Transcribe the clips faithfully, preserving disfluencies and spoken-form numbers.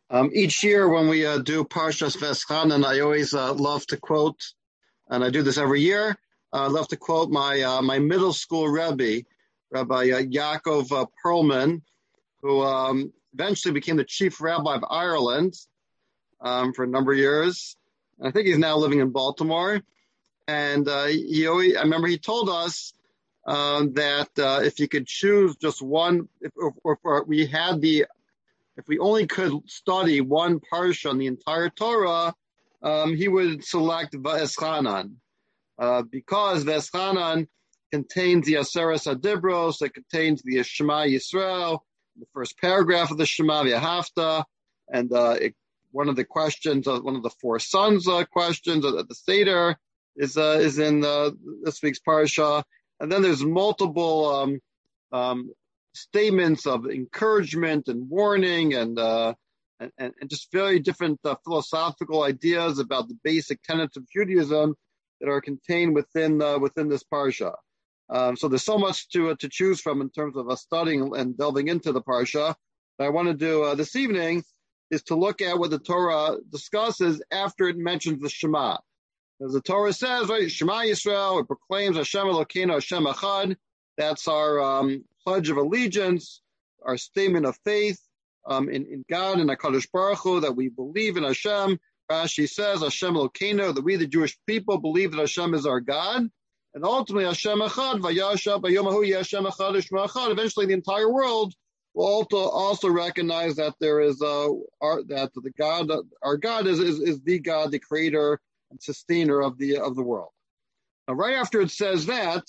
Um, each year when we uh, do Parshas Veschanan, I always uh, love to quote, and I do this every year. Uh, I love to quote my uh, my middle school Rebbe, Rabbi uh, Yaakov uh, Perlman, who um, eventually became the chief rabbi of Ireland um, for a number of years. I think he's now living in Baltimore. And uh, he always, I remember he told us um, that uh, if you could choose just one, if, if, if we had the If we only could study one parsha on the entire Torah, um, he would select Va'eschanan, uh, because Va'eschanan contains the Aseres HaDibros, it contains the Shema Yisrael, the first paragraph of the Shema V'ahavta, and uh, it, one of the questions, uh, one of the four sons uh, questions of the Seder is uh, is in uh, this week's parsha, and then there's multiple um, um, statements of encouragement and warning and uh, and, and just very different uh, philosophical ideas about the basic tenets of Judaism that are contained within uh, within this parsha. Um, so there's so much to uh, to choose from in terms of uh, studying and delving into the parsha. What I want to do uh, this evening is to look at what the Torah discusses after it mentions the Shema. As the Torah says, right, Shema Yisrael, it proclaims Hashem Elokeinu Hashem Echad. That's our um, pledge of allegiance, our statement of faith um, in, in God and HaKadosh Baruch Hu, that we believe in Hashem. Rashi says, Hashem Elokeinu, that we, the Jewish people, believe that Hashem is our God. And ultimately, Hashem Echad, Vayasha, Bayomahu, Hashem Echad, Shema Echad. Eventually, the entire world will also, also recognize that there is uh, our, that the God, our God is, is is the God, the creator and sustainer of the of the world. Now, right after it says that,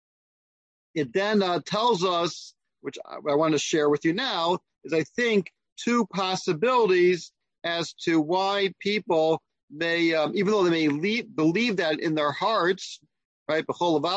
it then uh, tells us, which I, I want to share with you now, is I think two possibilities as to why people may, um, even though they may leave, believe that in their hearts, right,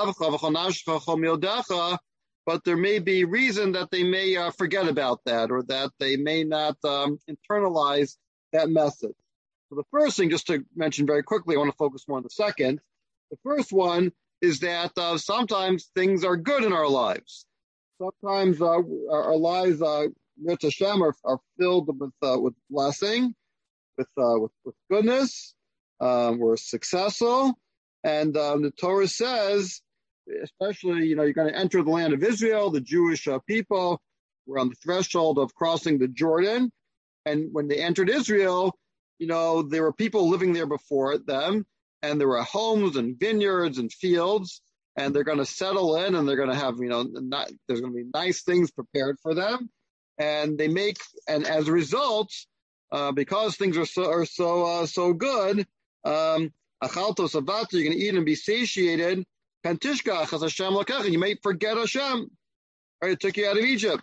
but there may be reason that they may uh, forget about that, or that they may not um, internalize that message. So the first thing, just to mention very quickly, I want to focus more on the second. The first one is that uh, sometimes things are good in our lives. Sometimes uh, our lives, uh, Hashem, are, are filled with uh, with blessing, with, uh, with with goodness. Um, we're successful, and um, the Torah says, especially, you know, you're going to enter the land of Israel, the Jewish uh, people. We're on the threshold of crossing the Jordan, and when they entered Israel, you know, there were people living there before them, and there were homes and vineyards and fields, and they're going to settle in, and they're going to have, you know, not, there's going to be nice things prepared for them, and they make, and as a result, uh, because things are so are so uh, so good, um, achaltos avata, you're going to eat and be satiated. Kantishkach as Hashem lakach, you may forget Hashem. Right, it took you out of Egypt.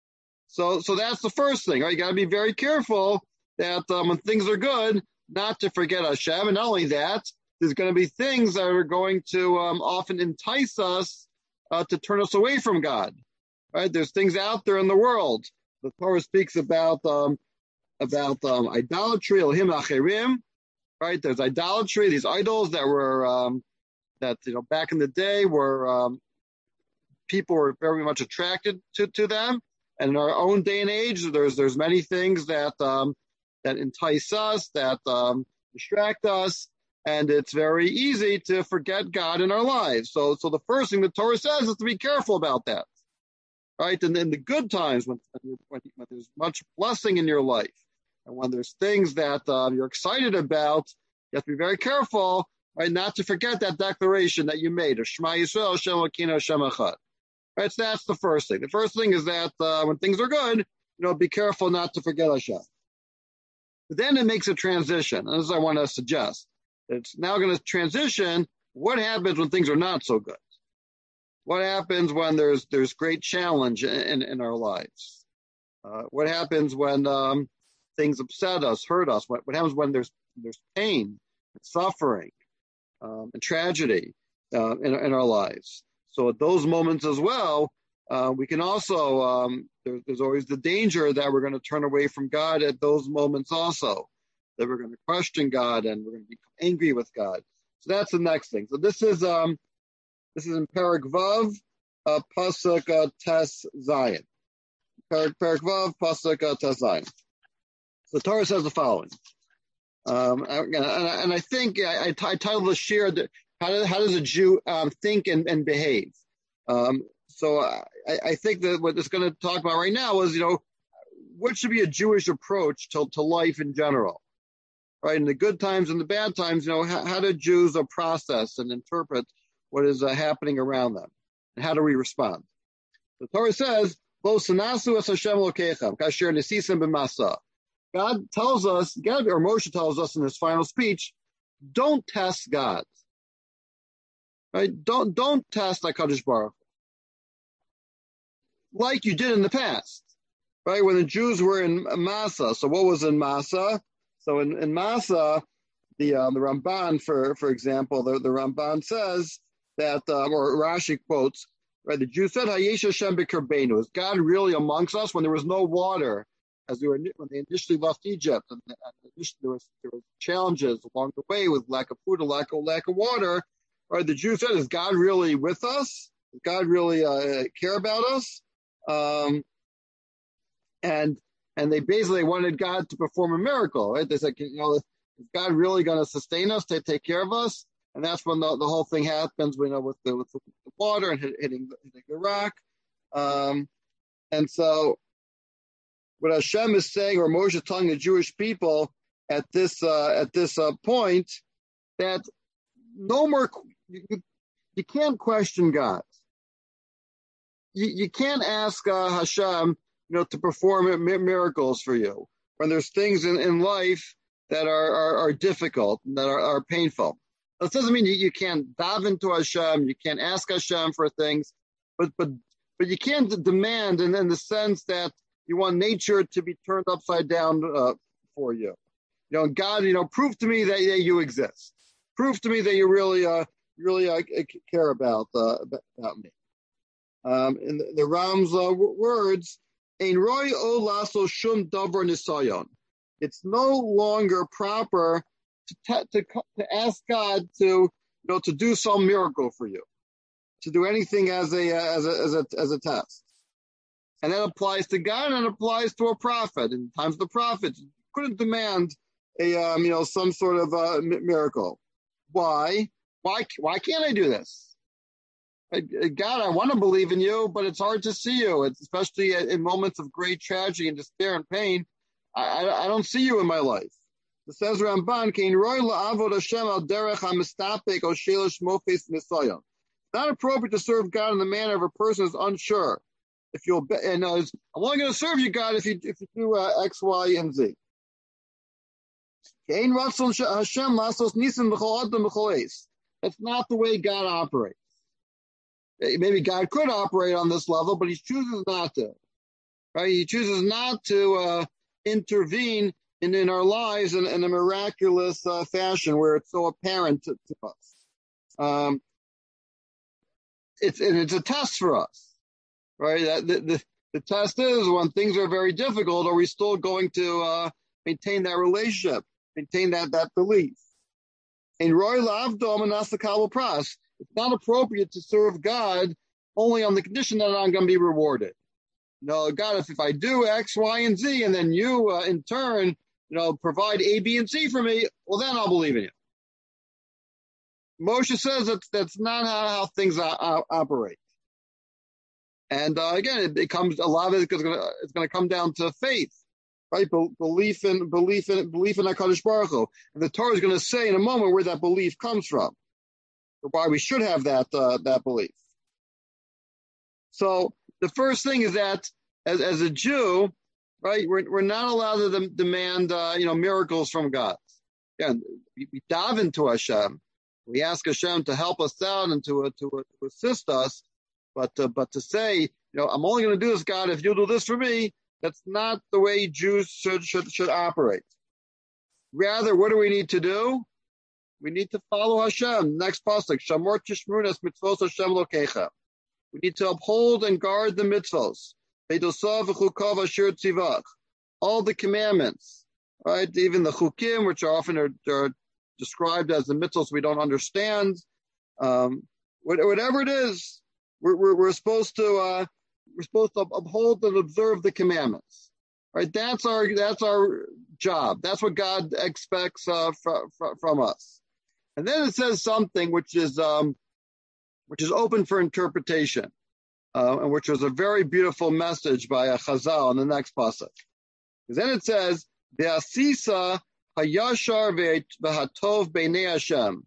So, so that's the first thing. Right, you got to be very careful that um, when things are good, not to forget Hashem. And not only that, there's going to be things that are going to um, often entice us uh, to turn us away from God. Right? There's things out there in the world. The Torah speaks about um, about um, idolatry, Elohim Acherim. Right? There's idolatry, these idols that were um, that you know back in the day were um, people were very much attracted to, to them. And in our own day and age, there's there's many things that um, that entice us, that um, distract us, and it's very easy to forget God in our lives. So, so the first thing the Torah says is to be careful about that, right? And in the good times, when, when, when there's much blessing in your life, and when there's things that um, you're excited about, you have to be very careful, right, not to forget that declaration that you made, of Shema Yisrael, Hashem Elokeinu, Hashem Echad. Right, so that's the first thing. The first thing is that uh, when things are good, you know, be careful not to forget Hashem. But then it makes a transition, and this is what I want to suggest. It's now going to transition. What happens when things are not so good? What happens when there's there's great challenge in, in, in our lives? Uh, what happens when um, things upset us, hurt us? What, what happens when there's there's pain, and suffering, um, and tragedy uh, in, in our lives? So at those moments as well, uh, we can also, um, there, there's always the danger that we're going to turn away from God at those moments also, that we're going to question God and we're going to become angry with God. So that's the next thing. So this is um, this is in Perek Vav, uh, Pasuk uh, Tes Zayin. Perek Perek Vav, Pasuk uh, Tes Zayin. The Torah says the following. Um, and, and I think I, I titled the shir, how does, how does a Jew um, think and, and behave? Um, so I, I think that what it's going to talk about right now is, you know, what should be a Jewish approach to, to life in general, right? In the good times and the bad times, you know, how, how do Jews uh, process and interpret what is uh, happening around them? And how do we respond? The Torah says, Lo sanasu es Hashem lokechem, kasher nesisem b'masa. God tells us, God or Moshe tells us in his final speech, don't test God. Right? Don't don't test HaKadosh Baruch Hu, like you did in the past. Right? When the Jews were in Massa. So what was in Massa? So in, in Massa, the um, the Ramban, for for example, the, the Ramban says that, um, or Rashi quotes, right? The Jews said, Hayesh Hashem b'kerbeinu. Is God really amongst us when there was no water? As they were, when they initially left Egypt, and, and initially there was there was challenges along the way with lack of food, and lack of lack of water. Right? The Jews said, "Is God really with us? Does God really uh, care about us?" Um, and and they basically wanted God to perform a miracle. Right? They said, "You know, is God really going to sustain us, to take care of us?" And that's when the, the whole thing happens. We know with the with the water and hit, hitting hitting the rock, um, and so. What Hashem is saying, or Moshe is telling the Jewish people at this uh, at this uh, point, that no more, you, you can't question God. You, you can't ask uh, Hashem, you know, to perform miracles for you when there's things in, in life that are, are, are difficult, that are, are painful. That doesn't mean you, you can't dive into Hashem, you can't ask Hashem for things, but but but you can't demand in, in the sense that you want nature to be turned upside down uh, for you. You know, God, you know, prove to me that, that you exist. Prove to me that you really, uh, really uh, care about uh, about me. Um, in the, the Ram's uh, words, "Ein roi o laso shum davar nisayon." It's no longer proper to, to to ask God to, you know, to do some miracle for you, to do anything as a as a as a as a test. And that applies to God and it applies to a prophet. In times of the prophets, you couldn't demand a, um, you know, some sort of uh, miracle. Why? Why? Why can't I do this? I, God, I want to believe in you, but it's hard to see you. It's especially in moments of great tragedy and despair and pain. I, I, I don't see you in my life. It says Ramban, "Kein roi la'avod Hashem al derech hamistapek o shelish mofes nisayon." It's not appropriate to serve God in the manner of a person who's unsure. If you'll be, and uh, I'm only going to serve you, God, if you if you do uh, X, Y, and Z. That's not the way God operates. Maybe God could operate on this level, but He chooses not to. Right? He chooses not to uh, intervene in, in our lives in, in a miraculous uh, fashion where it's so apparent to, to us. Um, it's and it's a test for us. Right, the, the the test is when things are very difficult, are we still going to uh, maintain that relationship, maintain that that belief? In Roy Lavdom and Asakal Pras, it's not appropriate to serve God only on the condition that I'm going to be rewarded. No, God, if, if I do X, Y, and Z, and then you uh, in turn, you know, provide A, B, and C for me, well, then I'll believe in you. Moshe says that's that's not how, how things uh, operate. And uh, again, it becomes a lot of it is going to it's going to come down to faith, right? Be- belief in belief in belief in HaKadosh Baruch Hu. And the Torah is going to say in a moment where that belief comes from, or why we should have that uh, that belief. So the first thing is that as as a Jew, right, we're we're not allowed to demand uh, you know miracles from God. Again, we, we dive into Hashem, we ask Hashem to help us out and to uh, to, uh, to assist us. But uh, but to say, you know, I'm only going to do this, God, if you'll do this for me, that's not the way Jews should should should operate. Rather, what do we need to do? We need to follow Hashem. Next pasuk, Shamor tishmunas mitzvos Hashem lokecha. We need to uphold and guard the mitzvos. Veidosav v'chukav asher tzivach. All the commandments, right? Even the chukim, which are often are, are described as the mitzvos we don't understand. Um, whatever it is. We're, we're, we're supposed to uh, we're supposed to uphold and observe the commandments, right? That's our that's our job. That's what God expects uh, fr- fr- from us. And then it says something which is um, which is open for interpretation, uh, and which was a very beautiful message by a Chazal in the next pasuk. Because then it says, "Ve'asisa hayashar ve'hatov b'nei Hashem,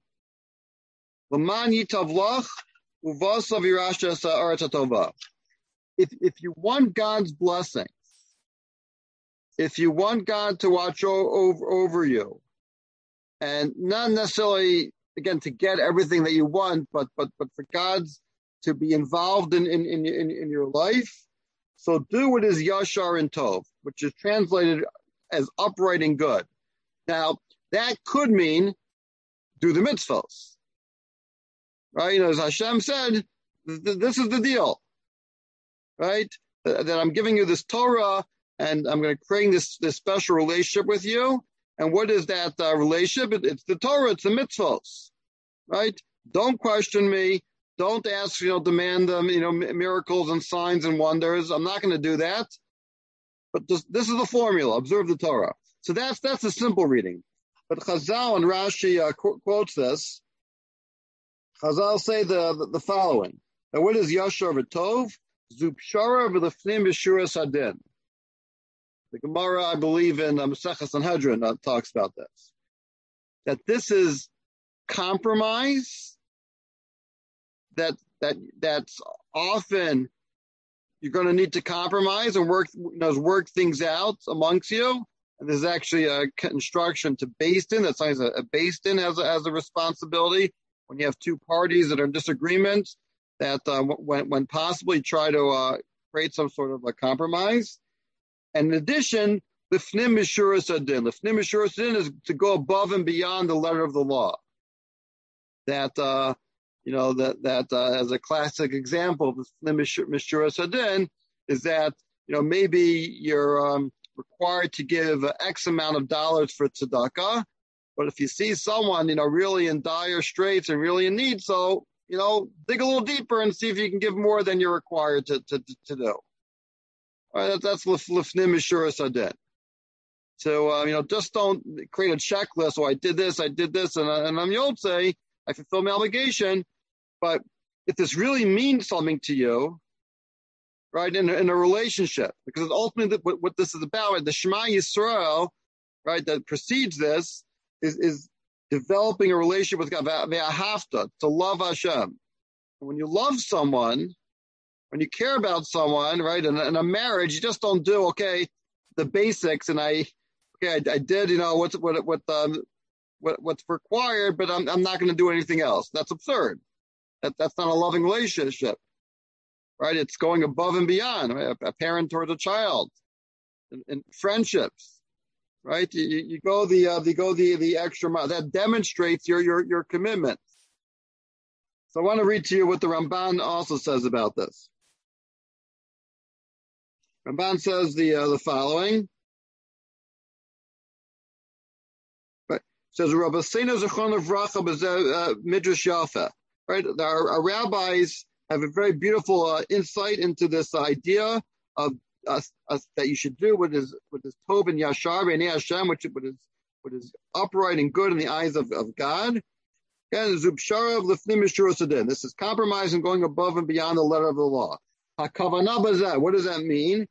l'man yitavlach uvasav yirasha sa'aretz hatova." If if you want God's blessing, if you want God to watch over over you, and not necessarily again to get everything that you want, but but but for God's to be involved in in in, in, in your life, so do what is yashar and tov, which is translated as upright and good. Now that could mean do the mitzvos, right? You know, as Hashem said, th- this is the deal, right? That I'm giving you this Torah, and I'm going to create this this special relationship with you. And what is that uh, relationship? It, it's the Torah, it's the mitzvos, right? Don't question me. Don't ask, you know, demand them, you know, miracles and signs and wonders. I'm not going to do that. But this, this is the formula. Observe the Torah. So that's that's a simple reading. But Chazal and Rashi uh, qu- quotes this. Chazal say the, the, the following. Now, what is Yashar v'tov? Zupshara v'lefnim b'shuras hadin. The Gemara, I believe, in uh, Masechah Sanhedrin uh, talks about this. That this is compromise. That that that's often you're going to need to compromise and work, you know, work things out amongst you. And there's actually a instruction to Beis Din. That's always a, a Beis Din has a, has a responsibility when you have two parties that are in disagreement. That uh, when when possible, you try to uh, create some sort of a compromise. And in addition, the Lifnim Mishuras Adin. The Lifnim Mishuras Adin is to go above and beyond the letter of the law. That, uh, you know, that, that uh, as a classic example of the Lifnim Mishuras Adin is that, you know, maybe you're um, required to give X amount of dollars for tzedakah, but if you see someone, you know, really in dire straits and really in need, so, you know, dig a little deeper and see if you can give more than you're required to, to, to do. All right, that's Lifnim Mishuras Adin. So, uh, you know, just don't create a checklist. Oh, I did this, I did this, and, and I'm Yotzei, I fulfill my obligation. But if this really means something to you, right, in a, in a relationship, because ultimately what, what this is about, right, the Shema Yisrael, right, that precedes this, is, is developing a relationship with God, ve'ahavta, to love Hashem. And when you love someone, when you care about someone, right, in, in a marriage, you just don't do, okay, the basics, and I, okay, I, I did, you know, what's what what um, what what's required, but I'm I'm not going to do anything else. That's absurd. That that's not a loving relationship, right? It's going above and beyond, right? a, a parent towards a child, and, and friendships, right? You, you go the uh, you go the the extra mile. That demonstrates your your your commitment. So I want to read to you what the Ramban also says about this. Ramban says the uh, the following. Right. Says Rabbeinu Zechron Livracha Midrash Yafa. Right. Our, our rabbis have a very beautiful uh, insight into this idea of us, us that you should do what is what is Tov and Yashar B'nei Hashem, which what is what is upright and good in the eyes of, of God. And Zubshara of Lifnim Mishuras Adin. This is compromise and going above and beyond the letter of the law. HaKavanah Bazeh. What does that mean?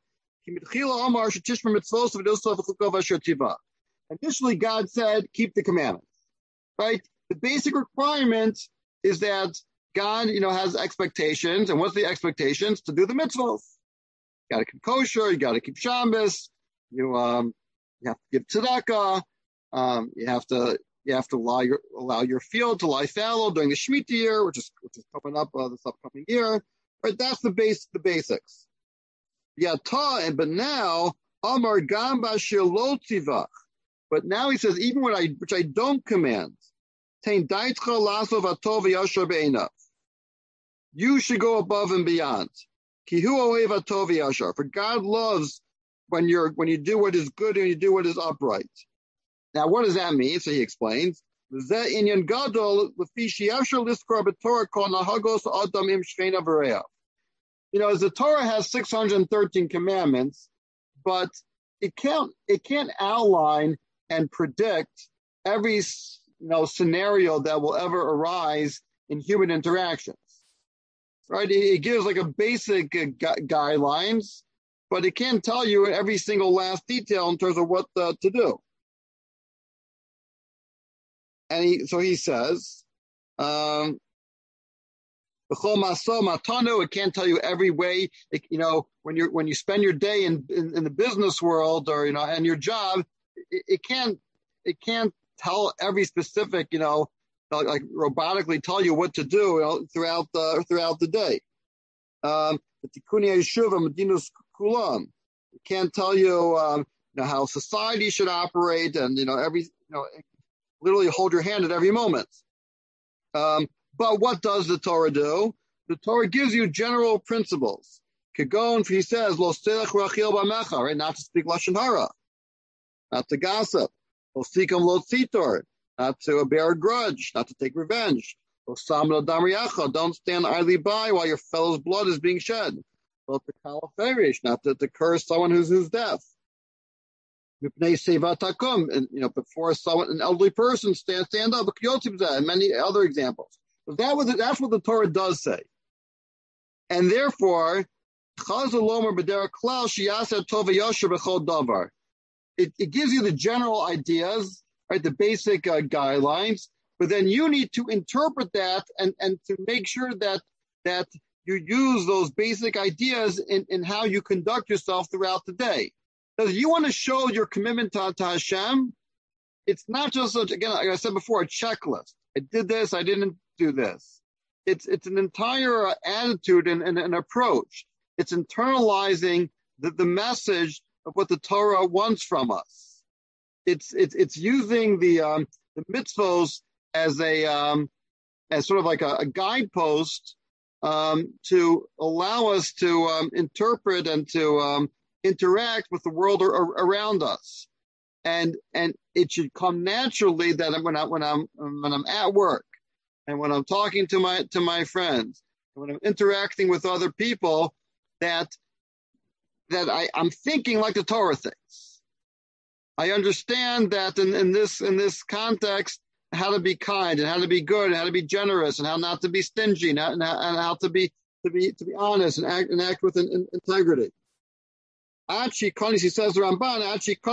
Initially, God said, keep the commandments, right? The basic requirement is that God, you know, has expectations. And what's the expectations? To do the mitzvahs. You got to keep kosher. You got to keep Shabbos. You, um, you have to give tzedakah. Um, you have to, you have to allow your, allow your field to lie fallow during the Shemitah year, which is, which is coming up uh, this upcoming year. Right? That's the base, the basics. Yata, but now Amar Gam Bashir Lo Tzivach. But now he says, even what I which I don't command, Tain Daitcha Lasov Atov Yashar Be'enav. You should go above and beyond. Kihu Oev Atov Yashar. For God loves when you're when you do what is good and you do what is upright. Now, what does that mean? So he explains. Zeh Inyan Gadol Lefishi Yashar Liskar B'Torah Kol Nahagos Adam Im Shcheina V'Reav. You know, as the Torah has six hundred thirteen commandments, but it can't it can't outline and predict every you know scenario that will ever arise in human interactions. Right? It, it gives like a basic uh, gu- guidelines, but it can't tell you every single last detail in terms of what uh, to do. And he, so he says, um, it can't tell you every way. It, you know, when you when you spend your day in, in, in the business world or you know and your job, it, it can't it can't tell every specific you know like, like robotically tell you what to do you know, throughout the throughout the day. Um, it can't tell you, um, you know how society should operate and you know every you know literally hold your hand at every moment. Um, But what does the Torah do? The Torah gives you general principles. Kagon, he says, Lo stelech rachil b'mecha, right? Not to speak lashon hara, not to gossip. Lo sikam lo tzitor, not to bear a grudge, not to take revenge. Lo sam lo damriyacha, don't stand idly by while your fellow's blood is being shed. Lo tekal ferish, not to, to curse someone who's who's deaf. Mipnei sevatakum, and you know before someone an elderly person stand stand up. And many other examples. That was, that's what the Torah does say. And therefore, it, it gives you the general ideas, right, the basic uh, guidelines, but then you need to interpret that and, and to make sure that that you use those basic ideas in, in how you conduct yourself throughout the day. Because you want to show your commitment to, to Hashem, it's not just, a, again, like I said before, a checklist. I did this, I didn't do this. It's it's an entire attitude and, and an approach. It's internalizing the, the message of what the Torah wants from us. It's it's it's using the um, the mitzvos as a um, as sort of like a, a guidepost um, to allow us to um, interpret and to um, interact with the world ar- around us. And and it should come naturally that when I when I'm when I'm at work and when I'm talking to my to my friends and when I'm interacting with other people that that I, I'm thinking like the Torah thinks. I understand that in, in this in this context how to be kind and how to be good and how to be generous and how not to be stingy and how, and how to be to be to be honest and act and act with in, in, integrity. He says the Ramban,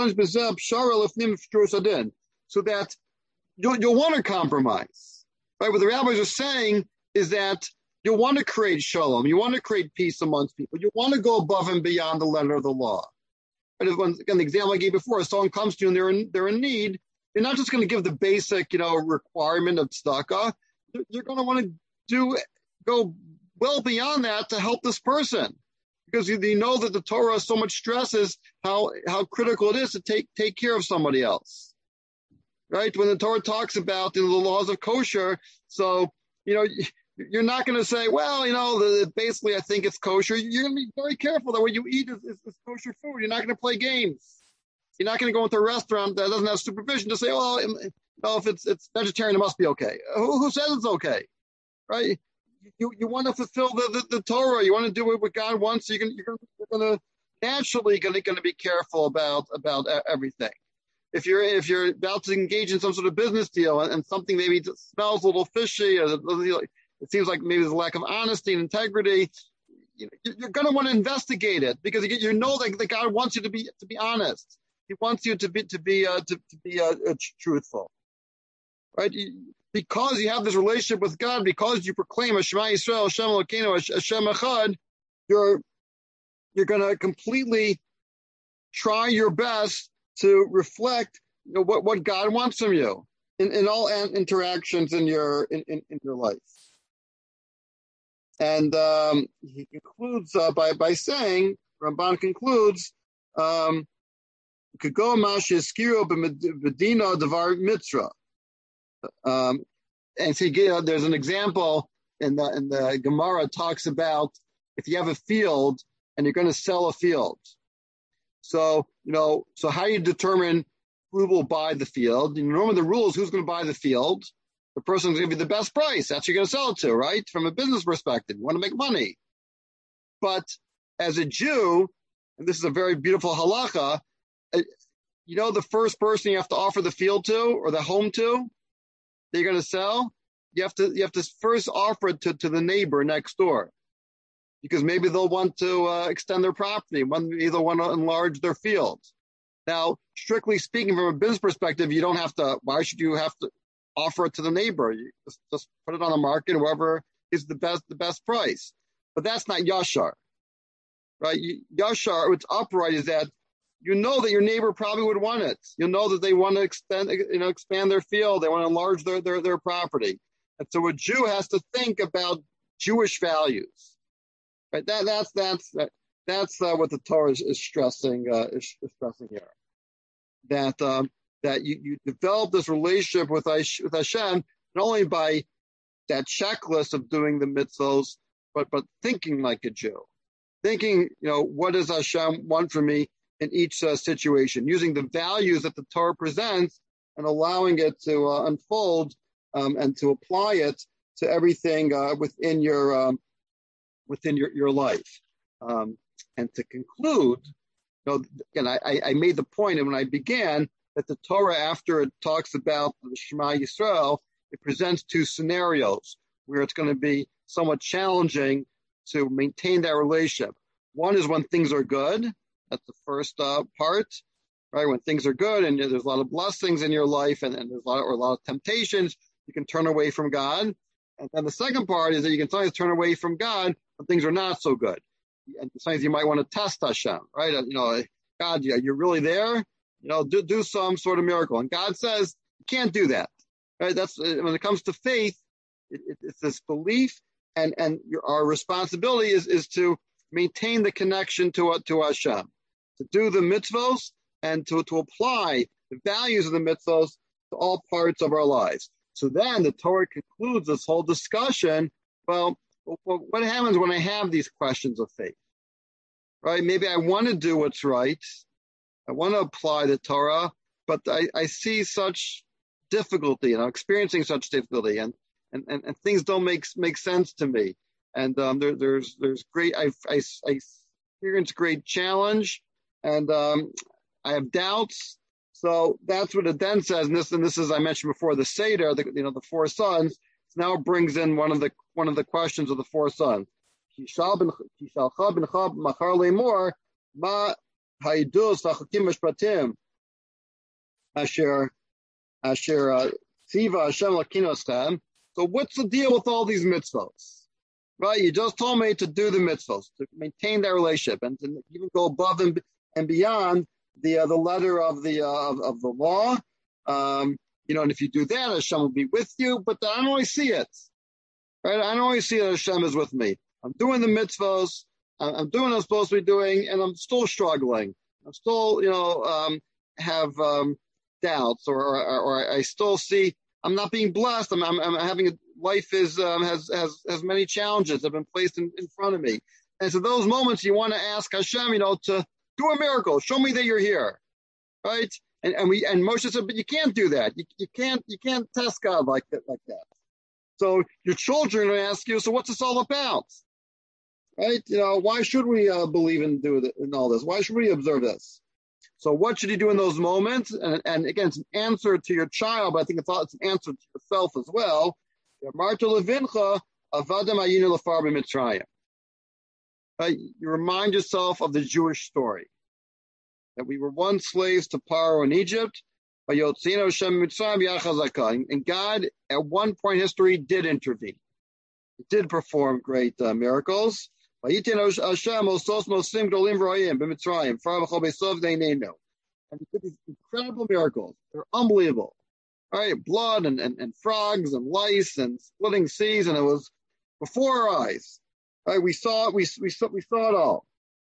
so that you'll, you'll want to compromise. Right? What the rabbis are saying is that you want to create shalom, you want to create peace amongst people, you want to go above and beyond the letter of the law. And again, the example I gave before, if someone comes to you and they're in, they're in need, you're not just going to give the basic, you know, requirement of tzedakah. You're going to want to do go well beyond that to help this person. Because you, you know that the Torah so much stresses how, how critical it is to take take care of somebody else, right? When the Torah talks about you know, the laws of kosher, so you know you're not going to say, well, you know, the, basically I think it's kosher. You're going to be very careful that what you eat is, is, is kosher food. You're not going to play games. You're not going to go into a restaurant that doesn't have supervision to say, well, you know, if it's it's vegetarian, it must be okay. Who, who says it's okay, right? You you want to fulfill the, the, the Torah. You want to do what God wants. So you're going you're going to naturally going to going to be careful about about everything. If you're if you're about to engage in some sort of business deal and, and something maybe smells a little fishy, or it seems like maybe there's a lack of honesty and integrity, you know, you're going to want to investigate it because you, you know that, that God wants you to be to be honest. He wants you to be to be uh, to, to be uh, uh, truthful, right? You, Because you have this relationship with God, because you proclaim Shema Yisrael, Hashem Elokeinu, Hashem Echad, you're you're going to completely try your best to reflect you know, what, what God wants from you in, in all interactions in your in, in, in your life. And um, he concludes uh, by by saying, Ramban concludes, um, Kago Mash Yeskiro B'Medina Devar Mitzra. Um, and so you know, there's an example in the in the Gemara talks about if you have a field and you're going to sell a field. So you know, so how do you determine who will buy the field? And normally the rule is who's going to buy the field. The person who's going to be the best price. That's who you're going to sell it to, right? From a business perspective, you want to make money. But as a Jew, and this is a very beautiful halacha, uh, you know, the first person you have to offer the field to or the home to that you're going to sell, you have to you have to first offer it to, to the neighbor next door, because maybe they'll want to uh, extend their property, maybe they'll want to enlarge their fields. Now, strictly speaking, from a business perspective, you don't have to. Why should you have to offer it to the neighbor? You just, just put it on the market, whoever is the best the best price. But that's not yashar, right? You, yashar, what's upright is that you know that your neighbor probably would want it. You know that they want to extend, you know, expand their field. They want to enlarge their, their, their property. And so a Jew has to think about Jewish values, right? That, that's, that's, that's uh, what the Torah is, is stressing, uh, is, is stressing here. That, um, that you, you develop this relationship with, with Hashem, not only by that checklist of doing the mitzvos, but, but thinking like a Jew. Thinking, you know, what does Hashem want from me in each uh, situation, using the values that the Torah presents and allowing it to uh, unfold um, and to apply it to everything uh, within your um, within your, your life. Um, and to conclude, you know, again, I, I made the point, and when I began, that the Torah, after it talks about the Shema Yisrael, it presents two scenarios where it's going to be somewhat challenging to maintain that relationship. One is when things are good. That's the first uh, part, right? When things are good and there's a lot of blessings in your life, and, and there's a lot, or a lot of temptations, you can turn away from God. And then the second part is that you can sometimes turn away from God when things are not so good. And sometimes you might want to test Hashem, right? You know, God, you're really there? You know, do, do some sort of miracle. And God says, you can't do that, right? That's, when it comes to faith, it, it, it's this belief, and, and your, our responsibility is, is to maintain the connection to, to Hashem, to do the mitzvos and to, to apply the values of the mitzvos to all parts of our lives. So then the Torah concludes this whole discussion. Well, what happens when I have these questions of faith, right? Maybe I want to do what's right. I want to apply the Torah, but I, I see such difficulty, and I'm experiencing such difficulty, and, and, and, and things don't make, make sense to me. And um, there, there's there's great, I, I, I experience great challenge, and um, I have doubts. So that's what it then says, and this and this is, I mentioned before, the Seder, the, you know, the four sons. Now brings in one of the one of the questions of the four sons. So what's the deal with all these mitzvos? Right, you just told me to do the mitzvos, to maintain that relationship, and to even go above and, and beyond the uh, the letter of the uh, of, of the law. Um, you know, and if you do that, Hashem will be with you. But I don't always see it. Right, I don't always see that Hashem is with me. I'm doing the mitzvos, I'm doing what I'm supposed to be doing, and I'm still struggling. I'm still, you know, um, have um, doubts, or, or or I still see I'm not being blessed. I'm I'm, I'm having a life is um, has has has many challenges that have been placed in, in front of me, and so those moments you want to ask Hashem, you know, to do a miracle, show me that you're here, right? And and we and Moshe said, but you can't do that. You you can't you can't test God like that like that. So your children are going to ask you, so what's this all about, right? You know, why should we uh, believe and do the, in all this? Why should we observe this? So what should you do in those moments? And, and again, it's an answer to your child, but I think it's, it's an answer to yourself as well. Right? You remind yourself of the Jewish story, that we were once slaves to Paro in Egypt, and God, at one point in history, did intervene. He did perform great uh, miracles. And he did these incredible miracles. They're unbelievable. All right, blood and, and, and frogs and lice and splitting seas, and it was before our eyes. All right, we saw it, we, we, saw, we saw it all.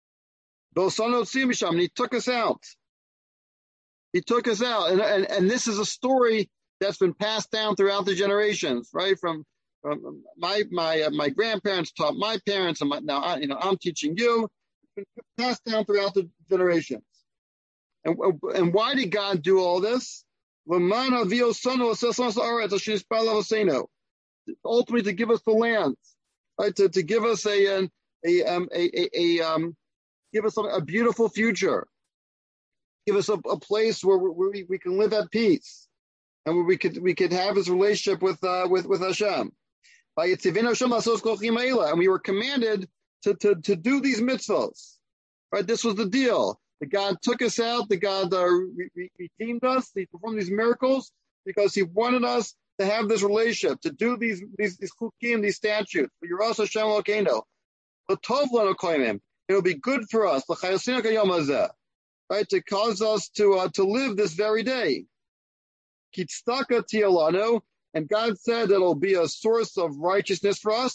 And he took us out. He took us out. And, and, and this is a story that's been passed down throughout the generations, right? From Um, my my uh, my grandparents taught my parents, and my, now I, you know I'm teaching you. It's been passed down throughout the generations. And and why did God do all this? Ultimately, to give us the land, right? To to give us a a a, um, a, a, a um give us a, a beautiful future. Give us a, a place where, where we, we can live at peace, and where we could we could have this relationship with uh, with with Hashem. And we were commanded to, to, to do these mitzvahs. Right? This was the deal. The God took us out. The God uh, re- re- redeemed us. He performed these miracles because He wanted us to have this relationship, to do these these these chukim, these statutes. You're also Hashem Elokeinu. It will be good for us, right, to cause us to uh, to live this very day. Kitstaka tialano, and God said that it'll be a source of righteousness for us.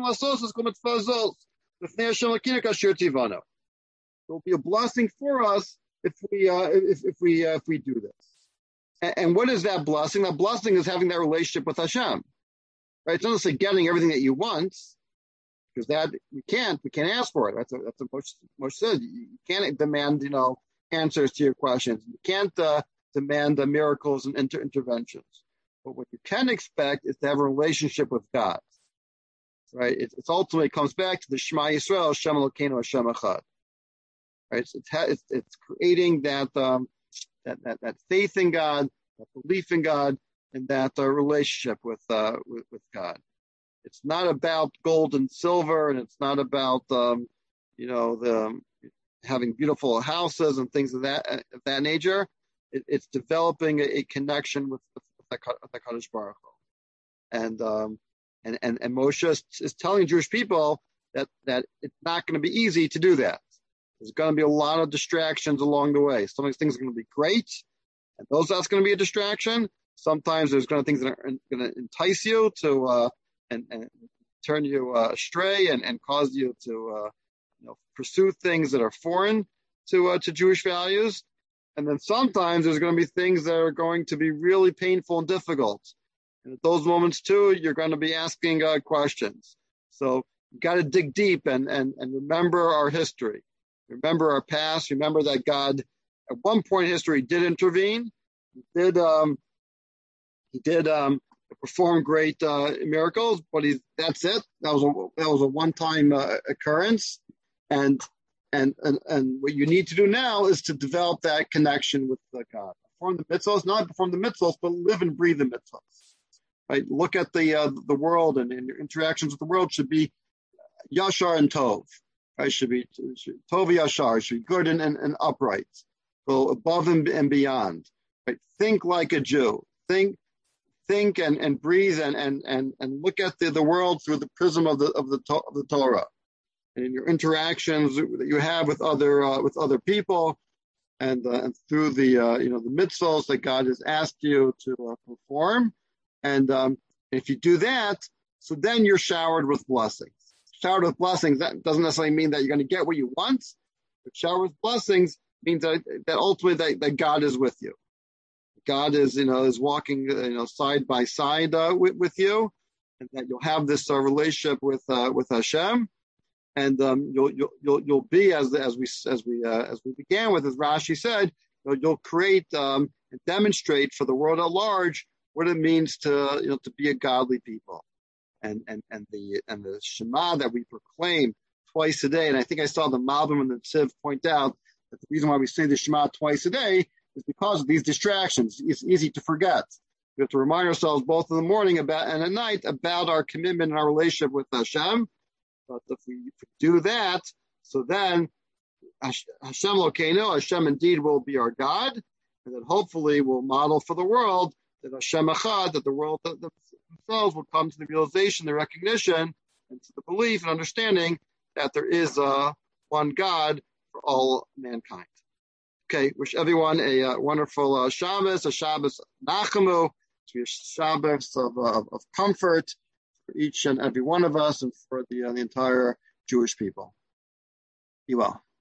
It will be a blessing for us if we uh, if if we uh, if we do this. And, and what is that blessing? That blessing is having that relationship with Hashem. Right? It's not necessarily getting everything that you want, because that we can't we can't ask for it. That's a, that's what Moshe, Moshe said. You can't demand, you know, answers to your questions. You can't uh, demand uh, miracles and inter- interventions. But what you can expect is to have a relationship with God. Right? It, it's ultimately comes back to the Shema Yisrael, Hashem Elokeinu, Hashem Echad. Right? It's, it's, it's, it's creating that, um, that that that faith in God, that belief in God, and that uh, relationship with, uh, with with God. It's not about gold and silver, and it's not about um, you know the um, having beautiful houses and things of that of that nature. It, it's developing a, a connection with the Hakadosh Baruch Hu, and um, and and and Moshe is, is telling Jewish people that that it's not going to be easy to do that. There's going to be a lot of distractions along the way. Some of these things are going to be great, and those that's going to be a distraction. Sometimes there's going to be things that are going to entice you to uh, and, and turn you uh, astray and, and cause you to uh, you know, pursue things that are foreign to uh, to Jewish values. And then sometimes there's going to be things that are going to be really painful and difficult. And at those moments too, you're going to be asking uh, questions. So you've got to dig deep and, and, and remember our history. Remember our past. Remember that God, at one point in history, did intervene. He did um, he did um, perform great uh, miracles, but he's that's it. That was a that was a one-time uh, occurrence, and and and and what you need to do now is to develop that connection with uh, God. Perform the mitzvahs, not perform the mitzvahs, but live and breathe the mitzvahs. Right? Look at the uh, the world, and, and your interactions with the world should be yashar and tov. Right? Should be should, tov yashar. Should be good and, and, and upright. Go above and, and beyond. Right? Think like a Jew. Think. Think and, and breathe and, and, and, and look at the, the world through the prism of the of the, of the Torah, and in your interactions that you have with other uh, with other people, and, uh, and through the uh, you know the mitzvahs that God has asked you to uh, perform, and um, if you do that, so then you're showered with blessings. Showered with blessings, that doesn't necessarily mean that you're going to get what you want, but showered with blessings means that, that ultimately that, that God is with you. God is, you know, is walking, you know, side by side uh, with, with you, and that you'll have this uh, relationship with uh, with Hashem, and um, you'll you'll you'll you'll be as as we as we uh, as we began with, as Rashi said, you'll, you'll create um, and demonstrate for the world at large what it means to you know to be a godly people, and and and the and the Shema that we proclaim twice a day, and I think I saw the Malbim and the Tziv point out that the reason why we say the Shema twice a day is because of these distractions. It's easy to forget. We have to remind ourselves both in the morning about and at night about our commitment and our relationship with Hashem. But if we, if we do that, so then Hashem Elokeinu, Hashem indeed will be our God, and then hopefully we'll model for the world that Hashem Echad, that the world themselves will come to the realization, the recognition, and to the belief and understanding that there is uh, one God for all mankind. Okay, wish everyone a uh, wonderful uh, Shabbos, a Shabbos Nachamu, to be a Shabbos of, uh, of comfort for each and every one of us and for the, uh, the entire Jewish people. Be well.